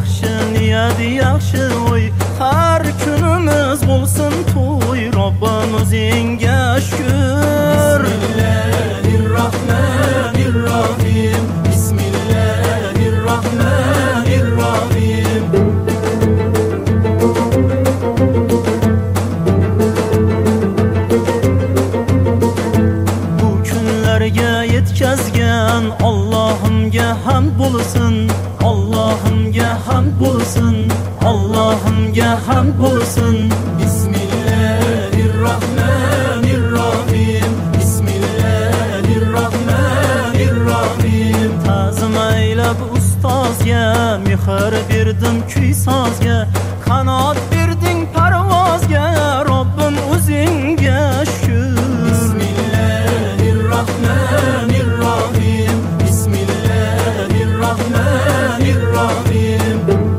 yaxshi niyat, yaxshi o'y, har kunimiz bo'lsin to'y. Robbim o'zingga shukr. Bismillahirrohmanirrohim. Bismillahirrohmanirrohim. Bu kunlarga yetkazgan Allohimga hamd bo'lsin. Allohimga hamd bo'lsin. Allohimga hamd bo'lsin. Bismillahirrohmanirrohim. Bismillahirrohmanirrohim. Ta'zim aylab ustozga, mehr berdim kuy sozga, qanot berding parvozga. Robbim o'zingga shukr. Bismillahirrohmanirrohim. Bismillahirrohmanirrohim.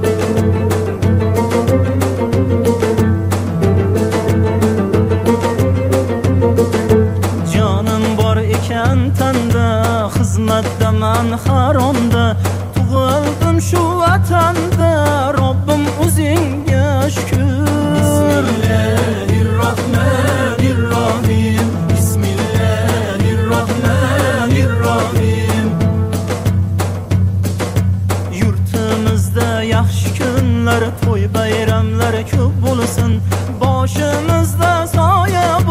Jonim bor ekan tanda, xizmatdaman haromda, tug'ildim shu vatanda. Robbim o'zingga shukr. Bismillahirrohmanirrohim. Bismillahirrohmanirrohim. Yurtimizda yaxshi kunlar, to'y bayramlar ko'p bo'lsin. Boshimizda soya